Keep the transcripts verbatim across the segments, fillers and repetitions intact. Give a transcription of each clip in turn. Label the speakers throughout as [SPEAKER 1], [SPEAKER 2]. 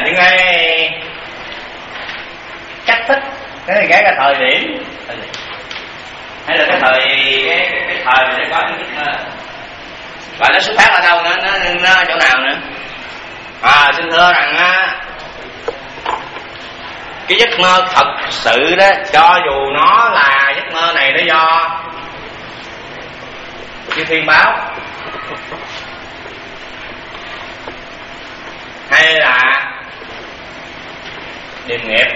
[SPEAKER 1] những cái cách thức, cái cái, cái thời điểm, hay là cái thời cái, cái, cái thời để có những giấc mơ. Và nó xuất phát ở đâu, nó nó, nó chỗ nào nữa? À, xin thưa rằng á, cái giấc mơ thật sự đó, cho dù nó là giấc mơ này nó do chư thiên báo, hay là điềm nghiệp,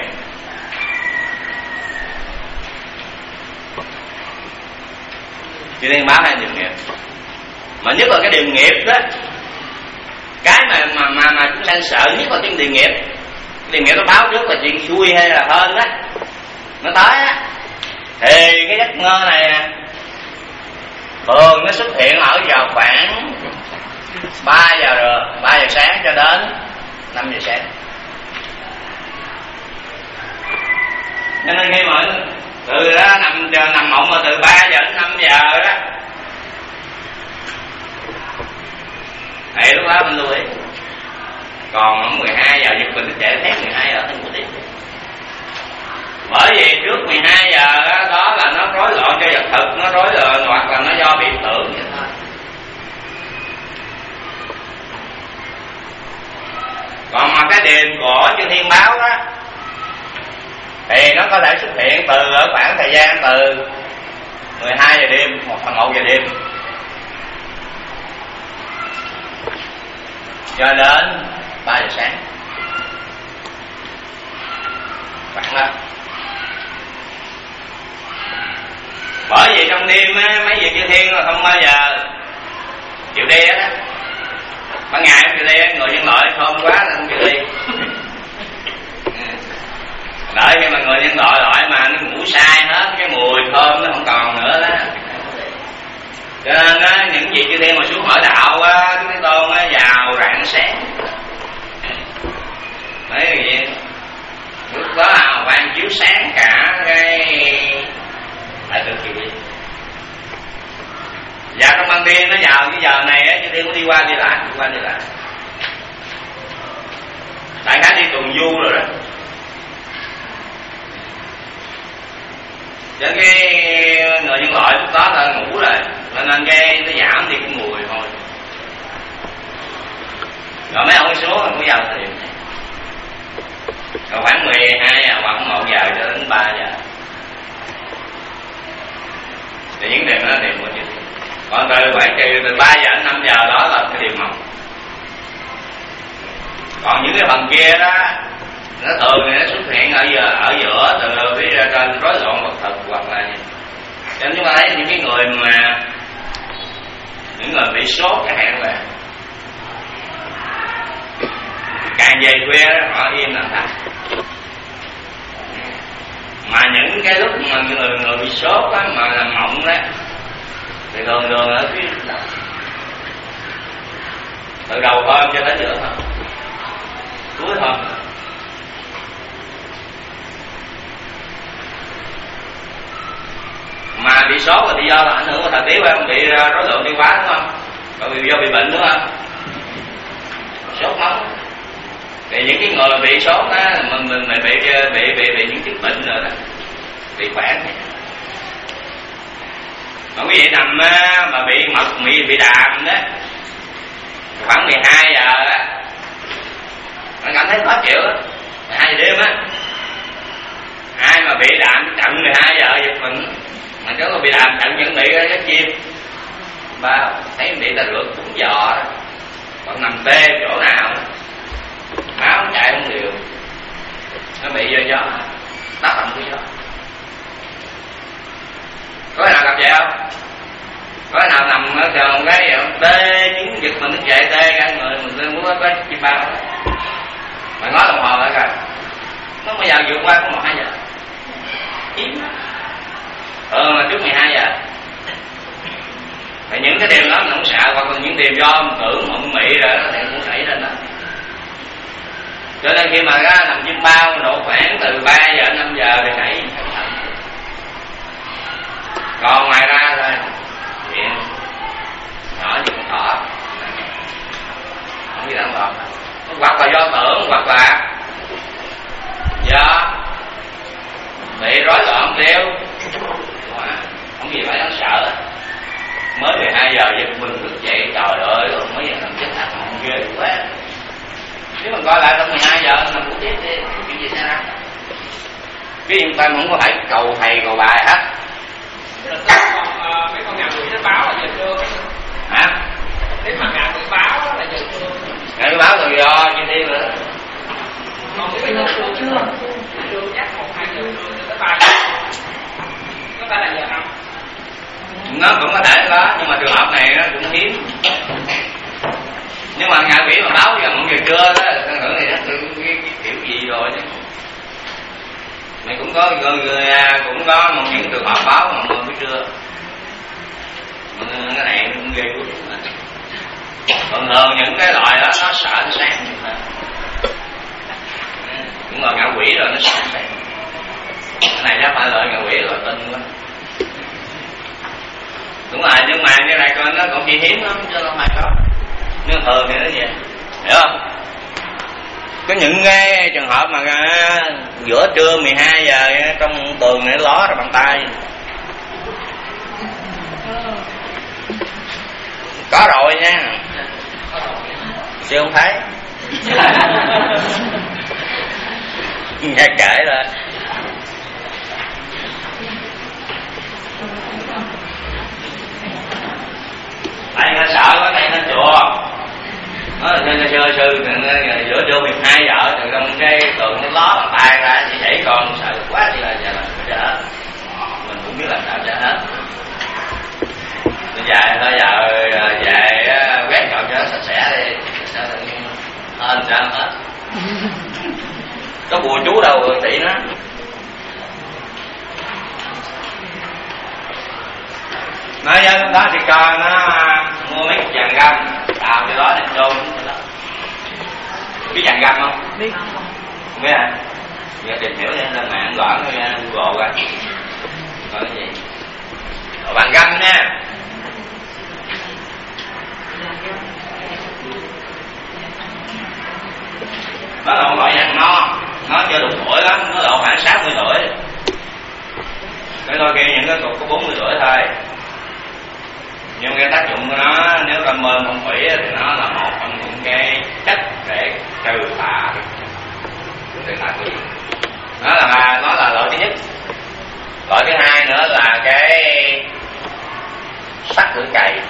[SPEAKER 1] chư thiên báo hay điềm nghiệp, mà nhất là cái điềm nghiệp đó, cái mà mà mà, mà chúng sanh sợ nhất là cái điềm nghiệp. Điềm nghiệp nó báo trước là chuyện xui hay là hên đó, nó tới á, thì cái giấc mơ này nè thường nó xuất hiện ở vào khoảng ba giờ rồi, ba giờ sáng cho đến năm giờ sáng. Cho nên khi mà từ đó nằm nằm mộng mà từ ba giờ đến năm giờ đó, thì lúc đó mình lưu ý. Còn mười hai giờ giật mình chạy thét mười hai giờ không có tiếng. Bởi vì trước mười hai giờ đó, đó là nó rối loạn cho vật thực, nó rối loạn hoặc là nó do bị tưởng vậy thôi. Còn mà cái điềm của chư thiên báo đó thì nó có thể xuất hiện từ ở khoảng thời gian từ mười hai giờ đêm hoặc là một giờ đêm cho đến ba giờ sáng, khoảng đó. Bởi vì trong đêm á, mấy vị chư thiên là không bao giờ chịu đi hết á. Ban ngày không chịu đi, người nhân loại thơm quá là không chịu đi. Đợi khi mà người nhân loại loại mà nó ngủ sai hết, cái mùi thơm nó không còn nữa đó. Cho nên á, những vị chư thiên mà xuống hỏi đạo á, cái tôn á vào rạng sáng. Đấy vậy. Lúc đó hào quang chiếu sáng cả cái đại tự kỳ. Và trong ban đêm nó vào cái giờ này á, chư thiên cũng đi qua đi lại, đi qua đi lại. Đại khái đi tuần du rồi đó. Cho cái người nhân loại lúc đó là ngủ rồi, cho nên cái nó giảm đi cái mùi thôi. Rồi mấy ông xuống là cũng vào tìm. Rồi khoảng mười hai giờ hoặc một giờ cho đến ba giờ thì những đêm đó tìm của chư thiên. Còn từ khoảng từ ba giờ đến năm giờ đó là cái đêm mộng. Còn những cái phần kia đó nó thường nó xuất hiện ở giờ ở giữa từ phía trên rối loạn vật thực hoặc là gì. Cho nên chúng ta thấy những cái người mà những người bị sốt chẳng hạn là càng về khuya đó, họ im làm thật. Mà những cái lúc mà người người bị sốt đó, mà làm mộng đó thì thường thường ở phía đầu, từ đầu hôm cho đến giữa hôm, cuối hôm. Mà bị sốt là do là ảnh hưởng của thời tiết, phải không? Bị rối loạn tiêu hóa đúng không? Bởi vì do bị bệnh đúng không? Sốt nóng. Thì những cái người bị sốt đó, mình mình bị bị bị bị, bị những chứng bệnh rồi đó, bị khỏe. Mà quý vị nằm mà bị mật bị bị đàm đó, khoảng mười hai giờ á, nó cảm thấy khó chịu á, mười hai giờ đêm á. Ai mà bị đàm chậm mười hai giờ giật mình, mà nếu mà bị đàm chậm vẫn bị cái chim ba thấy bị ta rượt cũng giò đó, còn nằm tê chỗ nào máu chạy không đều, nó bị do gió tác động của gió. Có ai nào gặp vậy không? Có ai nào nằm ở trường cái tê chứng giật mình nó chạy tê cả người mình muốn có chim bao mà ngó đồng hồ lại rồi nó bây giờ vượt qua có một hai giờ hiếm ừ mà trước mười hai giờ. Thì những cái đêm đó mình không sợ, hoặc là những đêm do mình tưởng mộng mị rồi đó thì cũng xảy lên đó. Cho nên khi mà ra nằm chim bao độ khoảng từ ba giờ đến năm giờ thì hãy cẩn thận. Còn ngoài ra thôi chuyện nhỏ như con thỏ không gì đáng lo. hoặc là do tưởng, hoặc là do bị rối loạn tiêu. Không gì phải đáng sợ. Mới mười hai giờ giật mình thức dậy, trời ơi, rồi mấy giờ làm chết hạt mộng ghê quá. Nếu mình coi lại trong mười hai giờ mình cũng tiếp đi, chuyện gì xảy ra. Cái yên tâm không có phải cầu thầy cầu bài hết.
[SPEAKER 2] Mấy con ngà quỷ nó báo là giờ trưa.
[SPEAKER 1] Hả?
[SPEAKER 2] Nếu mà ngà quỷ báo là giờ trưa.
[SPEAKER 1] Ngà quỷ báo là do như thế nữa.
[SPEAKER 2] Còn nếu bây giờ trưa chưa? Trưa chắc một hai giờ trưa tới ba giờ. Có phải là giờ không?
[SPEAKER 1] Nó cũng có thể đó, nhưng mà trường hợp này nó cũng hiếm. Nhưng mà ngạ quỷ mà báo giờ một giờ trưa đó, thằng thử này nó cái, cái, cái kiểu gì rồi chứ. Mày cũng có người, người cũng có một những trường hợp báo mà mười buổi trưa. Cái này cũng ghê quá. Thường thường những cái loại đó nó sợ nó sáng. Những loại ngạ quỷ rồi nó sợ sáng. Cái này chắc phải lợi ngạ quỷ rồi tin quá. Đúng rồi, nhưng mà cái này coi nó cũng chỉ hiếm lắm chứ không phải có. Nhưng thường thì nó vậy, hiểu không? Có những cái trường hợp mà giữa trưa mười hai giờ trong tường này ló ra bàn tay. Có rồi nha. Chứ không thấy. Nghe kể rồi. Tại nó sợ quá, tại nó chùa. Nó là sơ sư, giữa trưa mười hai giờ, từ trong cái tường nó ló bàn tay ra, chị đẩy con sợ quá thì là giờ là sợ. Mình cũng biết làm sao cho hết. Bây giờ thôi giờ về quét dọn cho nó sạch sẽ đi, sao tự nhiên hên sao hết. Có bùa chú đâu rồi tỷ nó. Nói với lúc đó thì cho nó mua mấy cục vàng găm đào cho đó để chôn. Biết vàng găm không? Biết. Không biết hả? Giờ tìm hiểu lên mạng gõ Google ra. Coi cái gì? Đồ vàng găm nha. Nó là một loại vàng no, nó chưa đủ tuổi lắm, nó độ khoảng sáu mươi tuổi. Cái đôi kia những cái cục có bốn mươi tuổi thôi. Nhưng cái tác dụng của nó nếu tâm mơ phong thủy thì nó là một trong những cái chất để trừ tà trừ tà quỷ. Nó là nó là loại thứ nhất. Loại thứ hai nữa là cái sắt lưỡi cày.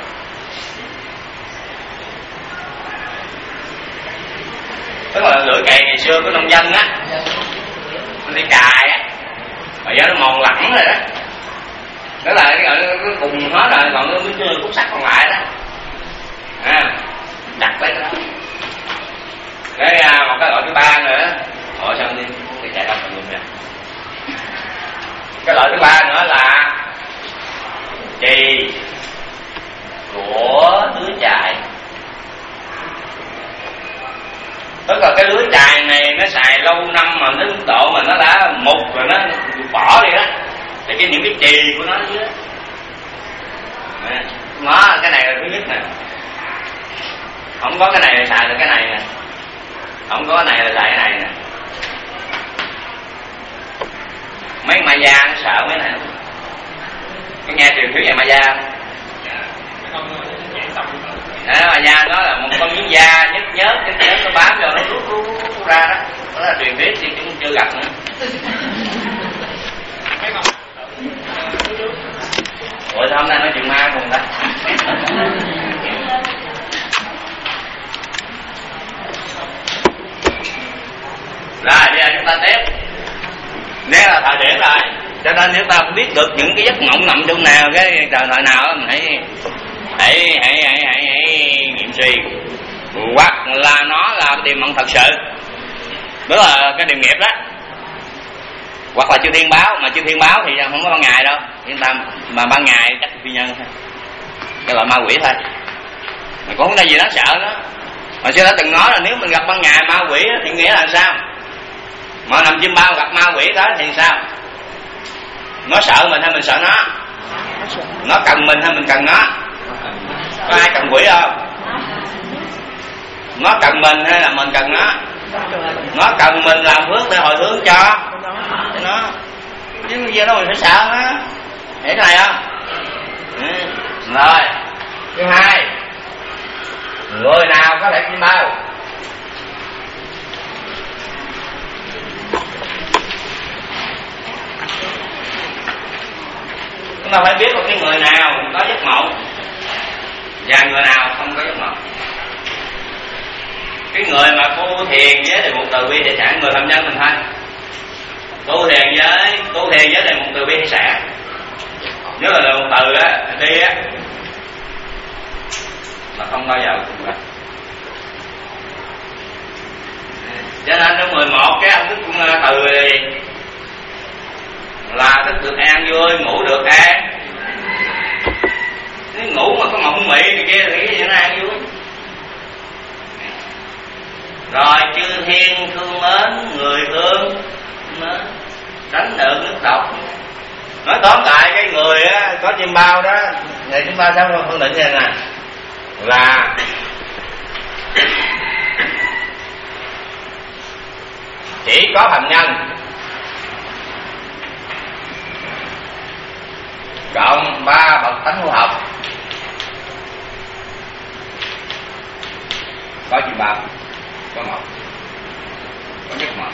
[SPEAKER 1] Tức là lưỡi cày ngày xưa của nông dân á, nó đi cài á, mà giờ nó mòn lẳng rồi đó. Đó là cái gọi nó cùng hết rồi, còn nó mới khúc sắt còn lại đó. À, đặt lấy cái đó. Cái một cái loại thứ ba nữa, hỏi sao đi, thì chạy đông mình luôn. Cái loại thứ ba nữa là chì của lưới chài. Tức là cái lưới chài này nó xài lâu năm mà đến mức độ mà nó đã mục rồi, nó bỏ đi đó. Thì cái những cái chì của nó ở dưới nó, cái này là thứ nhất nè. Không có cái này là xài được cái này nè. Không có cái này là xài cái này nè. Mấy ma da nó sợ mấy này. Cái nghe truyền thuyết về ma da không? Đó, ma da nó là một con miếng da nhớt nhớt, cái nhớt nó bám vô nó rút rút rút ra đó. Đó là truyền thuyết thì cũng chưa gặp nữa. Ủa sao hôm nay nói chuyện ma cùng ta? Rồi bây giờ chúng ta tiếp. Nếu là thời điểm rồi, cho nên nếu ta biết được những cái giấc mộng nằm chỗ nào, cái trời thời nào mình hãy hãy hãy hãy hãy, hãy nghiệm suy. Hoặc là nó là điềm mộng thật sự, đó là cái điềm nghiệp đó. Hoặc là chư thiên báo, mà chư thiên báo thì không có ban ngày đâu, yên tâm. Mà ban ngày chắc phi nhân thôi, cái loại ma quỷ thôi. Mà cũng không có gì đáng sợ đó. Mà xưa đã từng nói là nếu mình gặp ban ngày ma quỷ thì nghĩa là sao? Mà nằm chim bao gặp ma quỷ đó thì sao? Nó sợ mình hay mình sợ nó? Nó cần mình hay mình cần nó? Có ai cần quỷ không? Nó cần mình hay là mình cần nó? Nó cần mình làm phước để hồi hướng cho nó, chứ giờ đó mình phải sợ nó, hiểu cái này không? Ừ. Rồi thứ hai, người nào có thể chim bao? Chúng ta phải biết một cái người nào có giấc mộng và người nào không có giấc mộng. Cái người mà tu thiền với đề mục từ bi hệ sản, người phạm nhân mình thôi, tu thiền với tu thiền với đề mục từ bi hệ sản, nếu là đề mục từ á đi á là không bao giờ cũng vậy. Cho nên trong mười một cái ông thức từ là thức được an vui, ngủ được an. Nếu ngủ mà có mộng mị thì kia thì cái gì nó an vui. Rồi chư thiên thương mến, người thương mến, tránh được nước độc. Nói tóm lại cái người á, có chim bao đó, ngày chúng ta sẽ phân định như thế này là chỉ có phạm nhân cộng ba bậc tánh hữu học có chim bao, có một, có nhất một.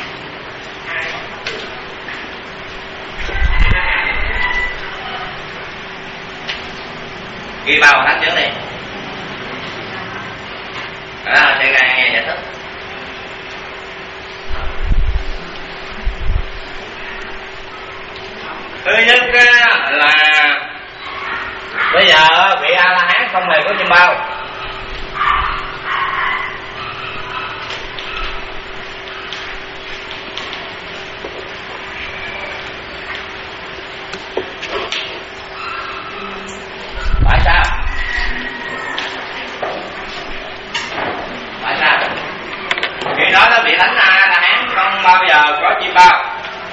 [SPEAKER 1] Ghi bao thánh trước đi. Đó, sẽ ra nghe giải thích. Thứ nhất là bây giờ vị A La Hán không hề có chim bao. Tại sao? Tại sao? Khi nói đó vị Thánh A La Hán không bao giờ có chim bao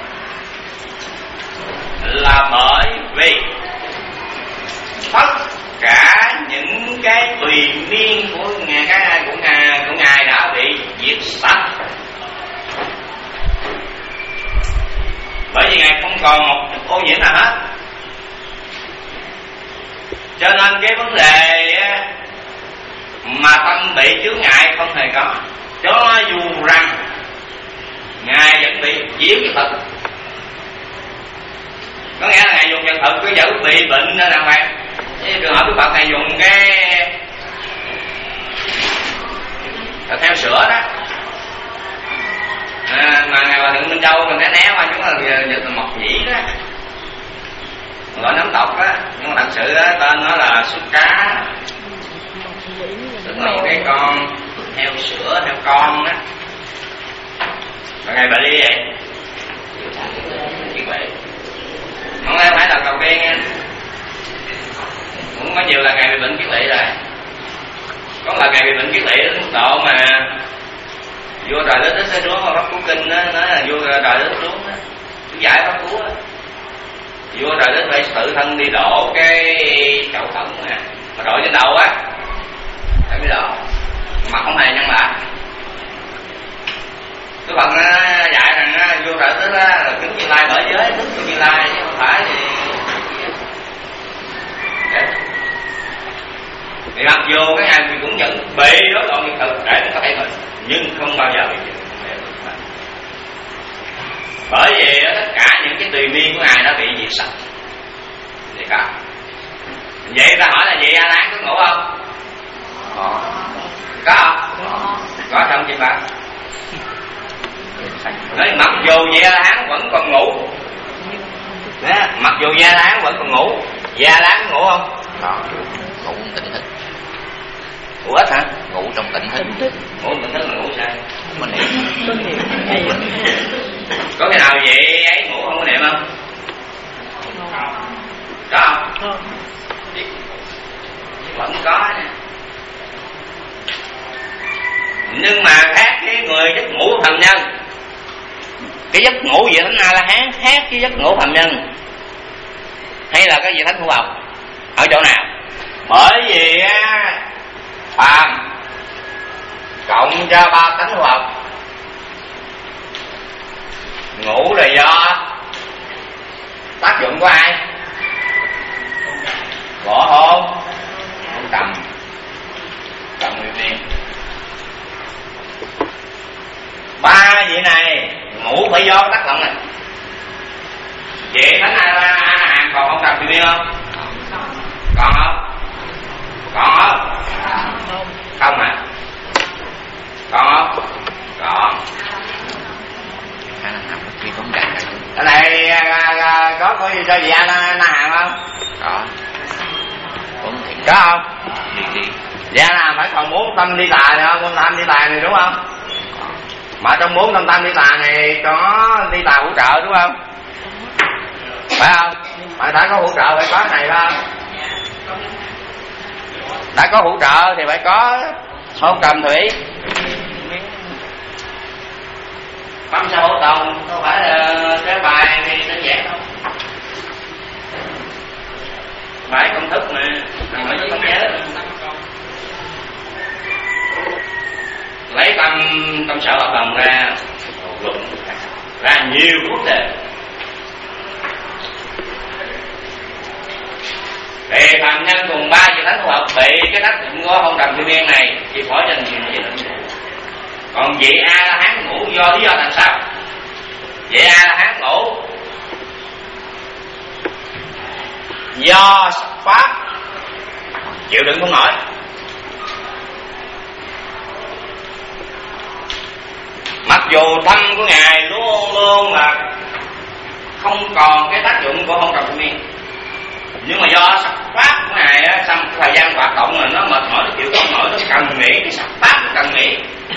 [SPEAKER 1] là bởi vì tất cả những cái tùy niên của ngài cái của ngài của ngài đã bị diệt sạch, bởi vì ngài không còn một ô nhiễm nào hết. Cho nên cái vấn đề mà tâm bị chướng ngại không hề có, cho dù rằng ngài vẫn bị chiếu như thật. Có nghĩa là ngài dùng chân thực cứ giữ bị bệnh nên là vậy. Trường hợp Đức Phật này dùng cái theo sữa đó à, mà ngài Hòa Thượng Minh Châu mình né né qua chúng là dịch mọc nhĩ đó, gọi nấm tộc á, nhưng mà thật sự đó, tên nó là súc cá, tức là một cái con heo sữa, heo con đó. Và ngài bà đi vậy chuyện vậy không ai phải lần đầu tiên nha, cũng có nhiều là ngài bị bệnh kiết lỵ rồi. Có là ngài bị bệnh kiết lỵ đến mức độ mà vua trời đất sẽ xuống mà pháp cứu kinh đó, nói là vua trời đất xuống đó, chú giải pháp cứu đó. Vua trời đất phải tự thân đi đổ cái chậu thận nè, mà đổ trên đầu á phải mới đổ, mà không hề nhân lại. Cái phần nó dạy rằng á, vua trời đất là cứng Như Lai bởi giới, thức Như Lai chứ không phải thì thì mặc dù cái ngài thì cũng vẫn bị rối loạn hiện thực để có thể mình, nhưng không bao giờ bị dịch. Bởi vì tất cả những cái tùy miên của ngài đã bị diệt sạch. Thì có. Vậy ta hỏi là vậy A Lán có ngủ không? Có. Có không? Có trong chim bao. Nói mặc dù vậy A Lán vẫn còn ngủ. Đó, mặc dù A Lán vẫn còn ngủ, A Lán ngủ không?
[SPEAKER 3] Có. Ngủ tỉnh thức.
[SPEAKER 1] Ngủ ít hả?
[SPEAKER 3] Ngủ trong tỉnh thức.
[SPEAKER 1] Ngủ tỉnh thức là ngủ sao?
[SPEAKER 3] Có niệm.
[SPEAKER 1] Có cái nào vậy ấy ngủ không có niệm không? Có không? Vẫn có nè. Nhưng mà khác cái người giấc ngủ phạm nhân. Cái giấc ngủ vị Thánh A La Hán khác cái giấc ngủ phạm nhân, hay là cái vị Thánh Hữu Học ở chỗ nào? Bởi vì phàm cộng cho ba tánh hô hấp. Ngủ là do tác dụng của ai? Võ hôn hôn trầm trầm nguyên viên. Ba vị này ngủ phải do tác động này. Vậy thánh a la hán còn hôn trầm nguyên viên không? Còn không? Còn không? Không à? Còn không? Còn. Cái này à, có có gì cho chị Anh Na Hàm không?
[SPEAKER 3] Có.
[SPEAKER 1] Có không?
[SPEAKER 3] Đi đi.
[SPEAKER 1] Dạ là phải còn muốn tâm đi tà này không? Tâm đi tà này đúng không? Mà trong bốn tâm tâm đi tà này có đi tà hỗ trợ đúng không? Phải không? Phải đã có hỗ trợ phải có cái này không? Đã có hỗ trợ thì phải có hôn trầm thủy. Tâm sao hỗ tồn không phải là cái bài này đơn giản đâu. Bài công thức mà thằng nói không nhớ. Lấy tâm tâm sở hợp đồng ra luận ra nhiều vấn đề. Thì phạm nhân cùng ba vị thánh hợp bị cái tác dụng của hôn trầm thiên niên này chỉ khỏi cho nhiều gì nữa. Còn vị A La Hán ngủ do lý do làm sao? Vị A La Hán ngủ do sắc pháp chịu đựng không nổi. Mặc dù tâm của ngài luôn luôn là không còn cái tác dụng của hôn trầm thiên niên, nhưng mà do sắc pháp của ngài á, trong thời gian hoạt động mà nó mệt mỏi, nó chịu không nổi, nó cần nghỉ, cái sắc pháp nó cần nghỉ.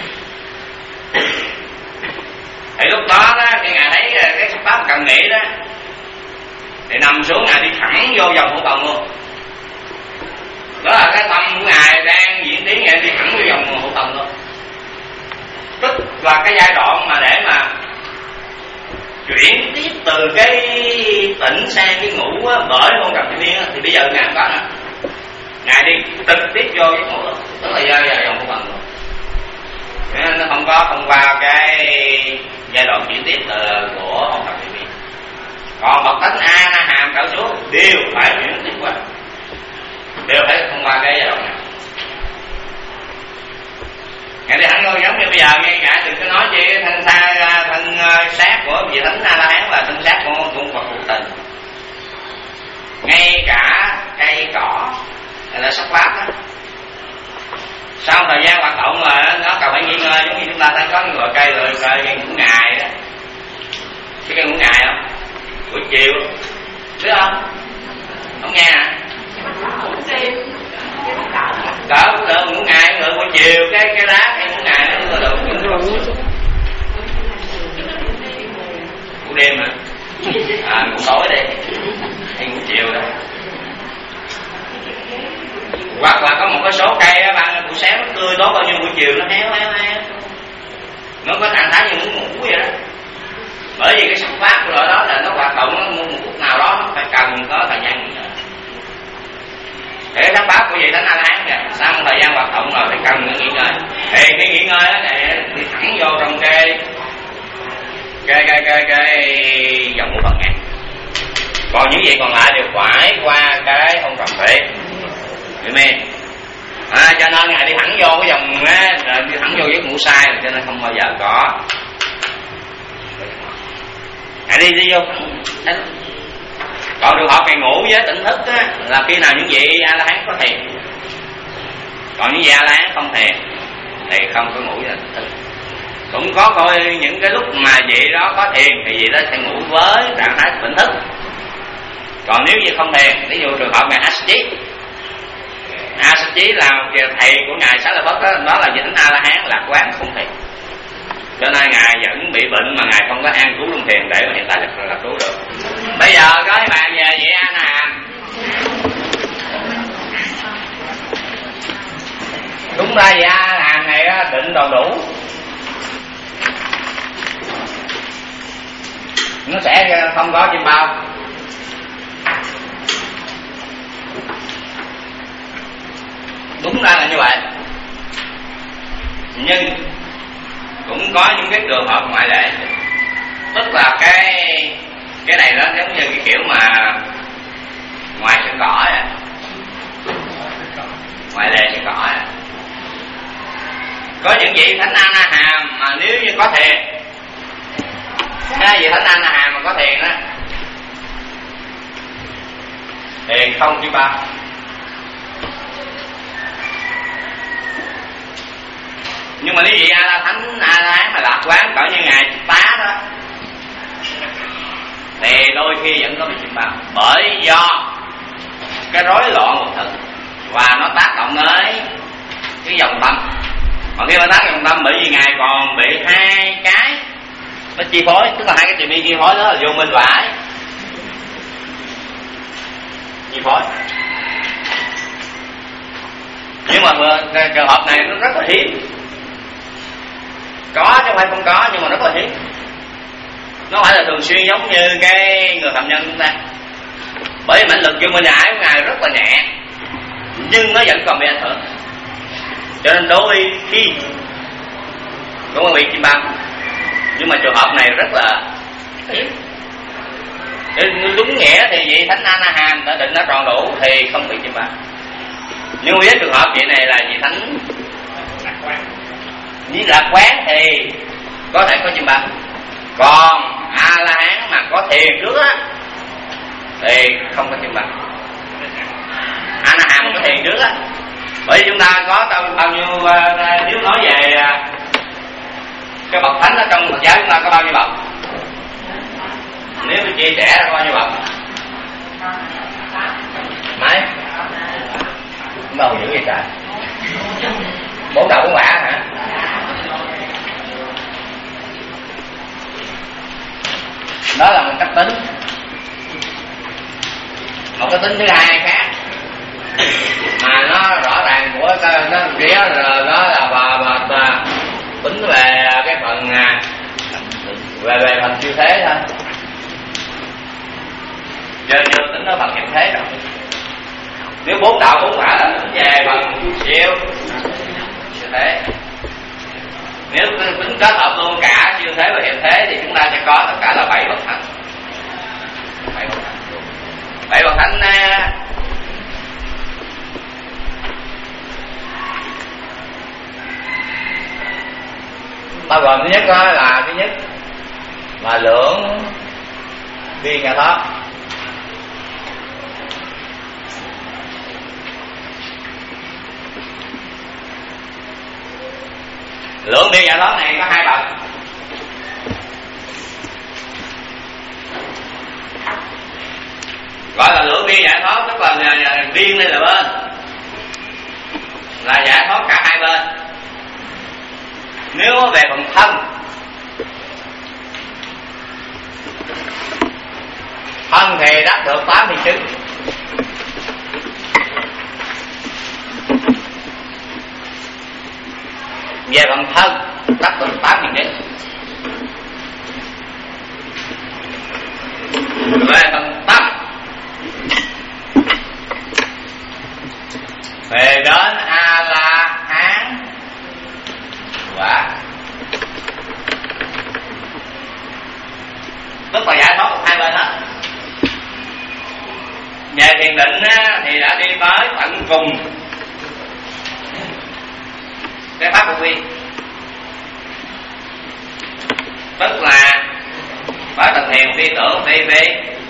[SPEAKER 1] Thì lúc đó đó khi ngài thấy cái sắc pháp cần nghỉ đó thì nằm xuống ngài đi thẳng vô vòng hỗn tòng luôn. Đó là cái tâm của ngài đang diễn tiến, ngài đi thẳng vô vòng hỗn tòng luôn. Tức là cái giai đoạn mà để mà chuyển tiếp từ cái tỉnh sang cái ngủ á, bởi hôn trầm thiên niên thì bây giờ ngài có nè, ngài đi trực tiếp vô giấc ngủ, tức là do vào vòng hỗn tòng luôn. Nên nó không có thông qua cái giai đoạn chuyển tiếp của hôn trầm thiên niên. Còn bậc tánh A Na Hàm trở xuống đều phải chuyển tiếp qua, đều phải thông qua cái giai đoạn này. Ngài đi thẳng vô giống như bây giờ ngay cả đừng có nói chi thân xa thân xác của vị thánh A La Hán và thân xác của cung Phật phụ tình, ngay cả cây cỏ là sắc pháp đó, sau thời gian hoạt động mà nó cần phải nghỉ ngơi, giống như chúng ta thấy có cái loại cây rồi cây cây ngủ ngày đó, cái cây ngủ ngày không, buổi chiều biết không, không nghe à? Cỡ cũng được, ngủ ngày cũng được, buổi chiều cái cái lá cây ngủ ngày nó cũng được. Ngủ đêm hả? À ngủ tối đi, hay ngủ chiều đó. Hoặc là có một cái số cây á, ban buổi sáng nó tươi tốt bao nhiêu, buổi chiều nó héo héo héo, nó có trạng thái như muốn ngủ vậy đó. Bởi vì cái sắc pháp của loại đó là nó hoạt động nó một phút nào đó nó phải cần có thời gian nghỉ ngơi. Để cái sắc pháp của vị thánh A La Hán kìa, sau một thời gian hoạt động rồi phải cần nghỉ ngơi. Thì cái nghỉ ngơi đó này đi thẳng vô trong cái cái cái cái cái dòng ngũ phần ngàn. Còn những gì còn lại đều phải qua cái hôn trầm thủy. Hiểu mê? À, cho nên ngài đi thẳng vô cái dòng á, đi thẳng vô giấc ngủ sai, cho nên không bao giờ có. Ngài đi đi vô. Còn trường hợp ngài ngủ với tỉnh thức á, là khi nào những vị A La Hán có thiền. Còn những vị A La Hán không thiền thì không có ngủ với tỉnh thức. Cũng có coi những cái lúc mà vị đó có thiền thì vị đó sẽ ngủ với trạng thái tỉnh thức. Còn nếu như không thiền, ví dụ trường hợp ngài A-sa-chí, A-sa-chí là thầy của ngài Xá Lợi Phất đó, đó là vị thánh A La Hán lạc quán không thiền, cho nên ngài vẫn bị bệnh mà ngài không có an trú luân thiền để mà hiện tại là lạc trú được. Bây giờ có cái bạn về vị A Na Hàm, đúng ra vị A Na Hàm này định đồ đủ, nó sẽ không có chim bao. Đúng ra là như vậy. Nhưng cũng có những cái trường hợp ngoại lệ, tức là cái cái này nó giống như cái kiểu mà ngoài sân cỏ à. Ngoài lề sân cỏ à. Có những vị thánh A Na Hàm mà nếu như có thiền, cái vị thánh A Na Hàm mà có thiền đó thì không chim bao. Nhưng mà nếu vị A La Thánh A La Hán mà lạc quán cỡ như ngài tá đó thì đôi khi vẫn có bị chim bao, bởi do cái rối loạn một thực và nó tác động tới cái dòng tâm. Còn khi mà tác dòng tâm, bởi vì ngài còn bị hai cái nó chi phối, tức là hai cái tiền bi chi phối, đó là vô minh và ái chi phối. Nhưng mà trường hợp này nó rất là hiếm, có chứ không phải không có, nhưng mà rất là hiếm. Nó phải là thường xuyên giống như cái người phạm nhân chúng ta, bởi vì mãnh lực vô minh và ái của ngài rất là nhẹ, nhưng nó vẫn còn bị ảnh hưởng. Cho nên đôi khi cũng bị chim bao, nhưng mà trường hợp này rất là hiếm. Đúng nghĩa thì vị thánh A Na Hàm đã định nó tròn đủ thì không bị chim bao. Nhưng với trường hợp vị này là vị thánh lạc quán, như lạc quán thì có thể có chim bao. Còn A La Hán mà có thiền trước á thì không có chim bao. A Na Hàm có thiền trước á, bởi vì chúng ta có bao nhiêu, nếu nói về cái bậc thánh ở trong Phật giáo chúng ta có bao nhiêu bậc? Nếu tôi chia sẻ ra có bao nhiêu bậc? Mấy? Đâu dữ vậy trời? Bốn đầu bốn bả hả? Đó là một cách tính. Một cái tính thứ hai khác mà nó rõ ràng của cái nó kia rồi, đó là bà bà tính về cái phần về về phần siêu thế thôi, giờ chưa tính nó phần hiện thế rồi. Nếu bốn đạo bốn bả là về phần siêu siêu thế, nếu tính kết hợp luôn cả siêu thế và hiện thế thì chúng ta sẽ có tất cả là bảy bậc thánh. Bảy bậc thánh, bảy bậc thánh bao gồm thứ nhất đó là thứ nhất là lưỡng viên giải thoát. Lưỡng viên giải thoát này có hai bậc. Gọi là lưỡng viên giải thoát, tức là viên đây là bên, là giải thoát cả hai bên. Nếu về phần thân, thân thì đắc được tám thiền chứng. Về phần thân đắc được tám thiền chứng. Về phần tâm về đến A La Hán quả, tức là giải thoát hai bên hết. Về thiền định á, thì đã đi tới tận cùng cái pháp vô vi, tức là tới tận thiền phi tưởng phi phi.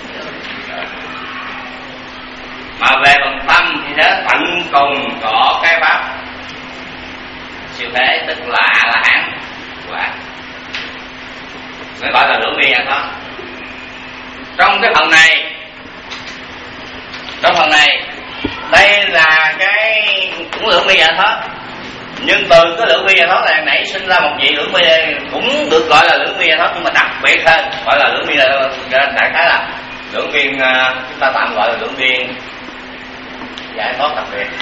[SPEAKER 1] Mà về phần tâm thì đến tận cùng có cái pháp siêu thế, tức là A La Hán quả, mới gọi là lưỡng viên giải thoát. Trong cái phần này, trong phần này đây là cái cũng lưỡng viên giải thoát, nhưng từ cái lưỡng viên giải thoát này nảy sinh ra một vị lưỡng viên cũng được gọi là lưỡng viên giải thoát, nhưng mà đặc biệt hơn, gọi là lưỡng viên đại khái là lưỡng viên, chúng ta tạm gọi là lưỡng viên giải thoát đặc biệt.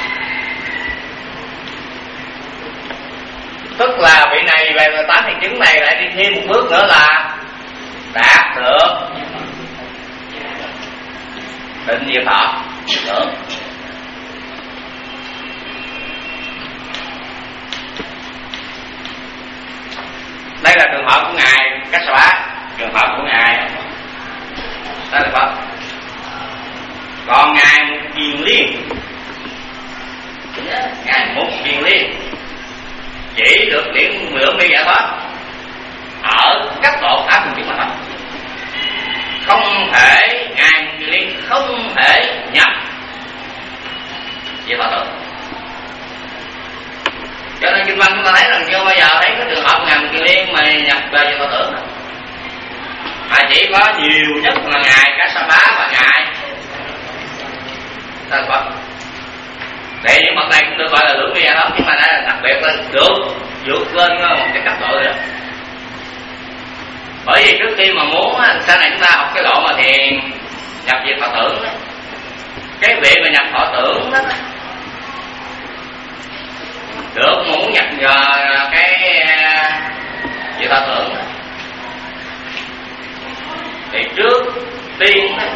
[SPEAKER 1] Tức là vị này về tám thiền chứng này lại đi thêm một bước nữa là đạt được định diệu thọ nữa. Đây là trường hợp của ngài Kassapa, trường hợp của ngài Xá Lợi Phất. Còn ngài Mục Kiền Liên, ngài Mục Kiền Liên chỉ được điểm lượng đi giải thoát ở cấp độ pháp luân chuyển mà thôi, không thể, ngài Mục Kiền Liên không thể nhập về Phật tử. Cho nên kinh văn chúng ta thấy rằng chưa bao giờ thấy cái trường hợp ngài Mục Kiền Liên mà nhập về về Phật tử, mà chỉ có nhiều nhất là ngài Kassapa và ngài Xá Lợi Phất. Để những bậc này cũng được gọi là lưỡng vi đó, nhưng mà đã đặc biệt là được vượt lên một cái cấp độ rồi đó. Bởi vì trước khi mà muốn sau này chúng ta học cái lộ mà thiền nhập về Phật tưởng đó, cái vị mà nhập Phật tưởng đó, được muốn nhập vào cái về Phật tưởng đó, thì trước tiên đó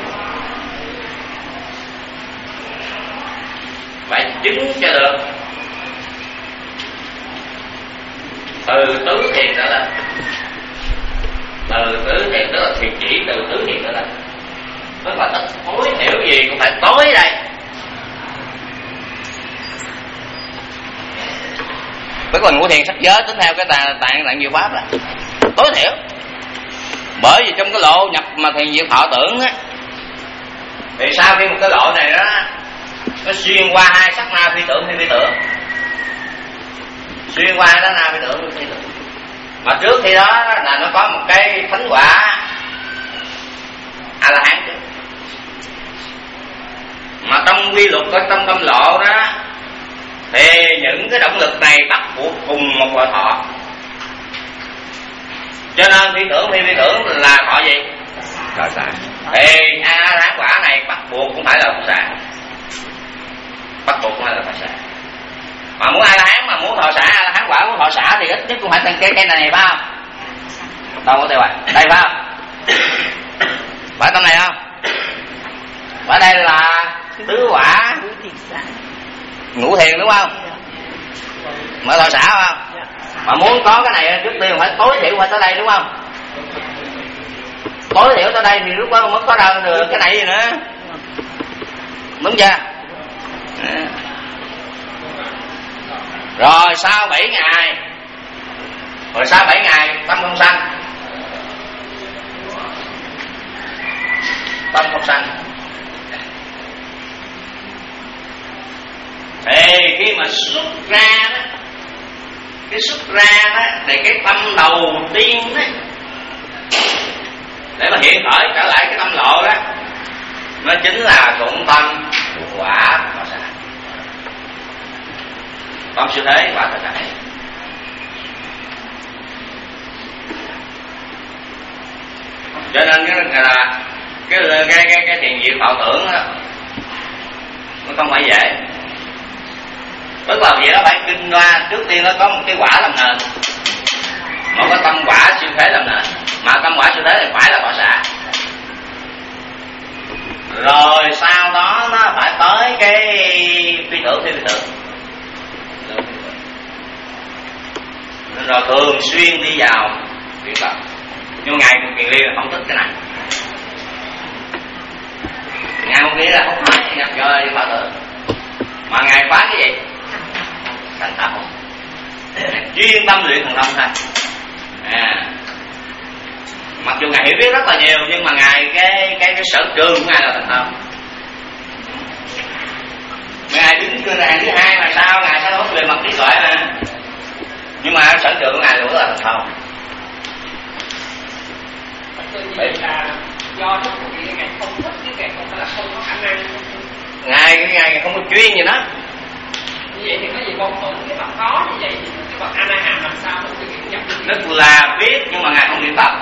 [SPEAKER 1] phải chứng cho được từ tứ thiền trở lên. Từ tứ thiền tức là thiền chỉ từ tứ thiền trở lên, tức là tất tối thiểu gì cũng phải tối đây. Tức là ngũ thiền sắc giới tính theo cái tạng tạng tạng diệu pháp là tối thiểu. Bởi vì trong cái lộ nhập mà thiền diệu thọ tưởng á, thì sau khi một cái lộ này đó nó xuyên qua hai sắc na phi tưởng hay phi tưởng, xuyên qua đó na phi tưởng hay phi tưởng, mà trước khi đó là nó có một cái thánh quả A La Hán trước. Mà trong quy luật của trong tâm lộ đó thì những cái động lực này bắt buộc cùng một loại thọ. Cho nên phi tưởng hay phi tưởng là thọ gì? Thọ xả. Thì A La Hán quả này bắt buộc cũng phải là thọ xả, bắt buộc cũng phải là thọ xả. Mà muốn A La Hán mà muốn thọ xả A La Hán quả muốn thọ xả thì ít nhất cũng phải thành cái cây này phải không? Đâu có tiêu rồi. Đây phải không? Phải tâm này không? Ở đây là tứ quả ngũ thiền đúng không? Mở thọ xả không? Mà muốn có cái này trước tiên phải tối thiểu phải tới đây đúng không? Tối thiểu tới đây thì lúc đó mới có đâu được cái này gì nữa, đúng chưa? À. Rồi sau bảy ngày, rồi sau bảy ngày tâm không sanh, tâm không sanh. Thì khi mà xuất ra đó, cái xuất ra đó thì cái tâm đầu tiên đó, để mà hiện khởi trở lại cái tâm lộ đó, nó chính là dụng tâm quả thọ xả, tâm siêu thế quả thọ xả. Cho nên cái là cái cái cái cái thiền diệu thọ tưởng đó, nó không phải dễ. Tức là vậy đó, phải kinh qua trước tiên nó có một cái quả làm nền, một cái tâm quả siêu thế làm nền, mà tâm quả siêu thế thì phải là thọ xả. Rồi sau đó nó phải tới cái phi tưởng phi tưởng, rồi thường xuyên đi vào luyện tập. Nhưng ngài Mục Kiền Liên là không thích cái này. Ngài Mục Kiền Liên là không phải nhập rồi Phật tử, mà ngài phá cái gì? Thành thông, chuyên tâm luyện thần thông thôi. À, mặc dù ngài hiểu biết rất là nhiều, nhưng mà ngài cái cái cái sở trường của ngài là thần thông. Ngài đứng trên hàng thứ hai mà sao ngài sẽ nói về mặt trí tuệ mà, nhưng mà sở trường của ngài vẫn là thần thông.
[SPEAKER 2] Vậy là do nó cái ngài không thích, cái ngài không phải là không có khả năng.
[SPEAKER 1] Ngài cái ngài không có chuyên gì đó.
[SPEAKER 2] Như vậy thì có gì mâu thuẫn cái bậc có như vậy thì cái bậc A La Hán làm sao không thực hiện nhập?
[SPEAKER 1] Tức là biết nhưng mà ngài không luyện tập.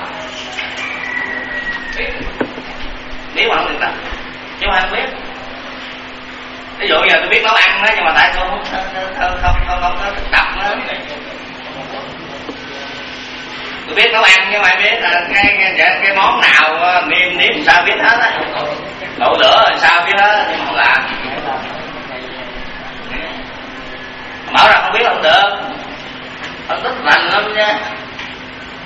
[SPEAKER 1] Biết, biết mà không luyện tập, chứ không biết. Ví dụ giờ tôi biết nấu ăn đó, nhưng mà tại tôi không không không không không có thực tập nữa. Tôi biết nấu ăn nhưng mà biết là cái cái, cái món nào nêm nếm sao biết hết á, đổ lửa là sao biết hết, nhưng mà không làm. Bảo rằng không biết không được, phân tích rành lắm nha.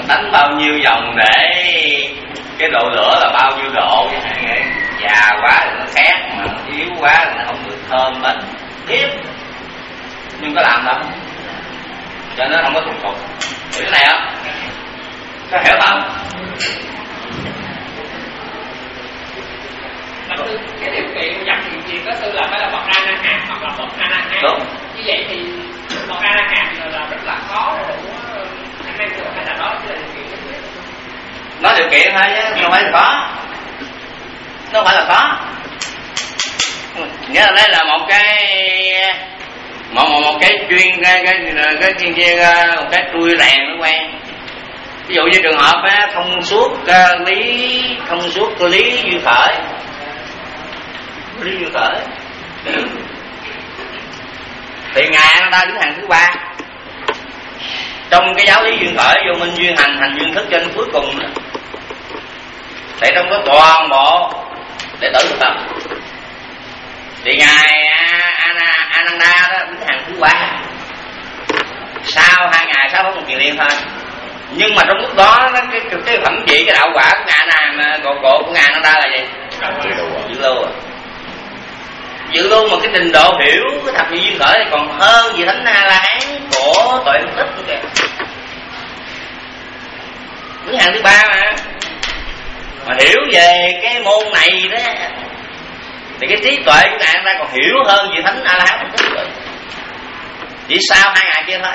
[SPEAKER 1] đánh bao nhiêu vòng để cái độ lửa là bao nhiêu độ, già quá thì nó khét, mà yếu quá thì nó không được thơm bánh tiếp, nhưng có làm đâu cho nó không có thuần thục. Hiểu cái này không? Có hiểu không?
[SPEAKER 2] Cái điều kiện nhập thiền truyền đó sư là phải là bậc A Na Hàm hoặc là bậc A Na Hán.
[SPEAKER 1] Đúng.
[SPEAKER 2] Như vậy thì bậc A Na Hàm là, là rất là khó để đủ khả năng được, hay là đó chỉ là điều kiện nhất.
[SPEAKER 1] Nó điều kiện thôi chứ không phải là có, nó không phải là có. Nghĩa là đây là một cái một một, một cái chuyên cái cái cái chuyên chuyên một cái trui rèn nó quen. Ví dụ như trường hợp á, thông suốt uh, lý thông suốt của lý duyên khởi, lý duyên khởi thì ngài nó ta đứng hàng thứ ba trong cái giáo lý duyên khởi, vô minh duyên hành, hành duyên thức trên cuối cùng đó. Thì trong đó toàn bộ đệ tử thực tập thì ngài Ananda đó đứng hàng thứ ba sau hai ngày sáu phút một kiền liên thôi. Nhưng mà trong lúc đó cái cái, cái phẩm vị, cái đạo quả của ngài Nam cột cột của ngài Ananda là gì? Dự lưu. Dự lưu mà cái trình độ hiểu cái thập nhị duyên khởi thì còn hơn gì thánh A La Hán của tuệ tích nữa kìa. Đứng hàng thứ ba mà mà hiểu về cái môn này đó thì cái trí tuệ của ngài ta còn hiểu hơn gì thánh A La Hán nữa. Chỉ sau hai ngày kia thôi.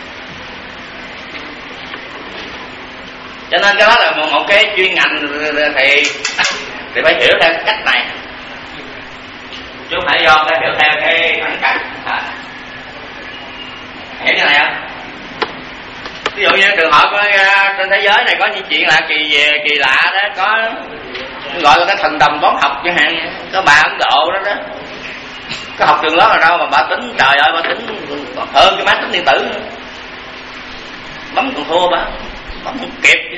[SPEAKER 1] Cho nên cái đó là một, một cái chuyên ngành thì thì phải hiểu theo cái cách này, chứ không phải do phải hiểu theo cái khoảng cách. À, hiểu như này không? Ví dụ như trường hợp trên thế giới này có những chuyện lạ kỳ về kỳ lạ đó, có gọi là cái thần đồng toán học chẳng hạn, có bà Ấn Độ đó đó, có học trường lớp nào đâu mà bà tính, trời ơi bà tính còn hơn cái máy tính điện tử nữa, bấm còn thua bà, bấm không kịp chứ,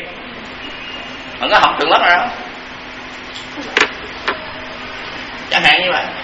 [SPEAKER 1] mà có học trường lớp nào đâu, chẳng hạn như vậy.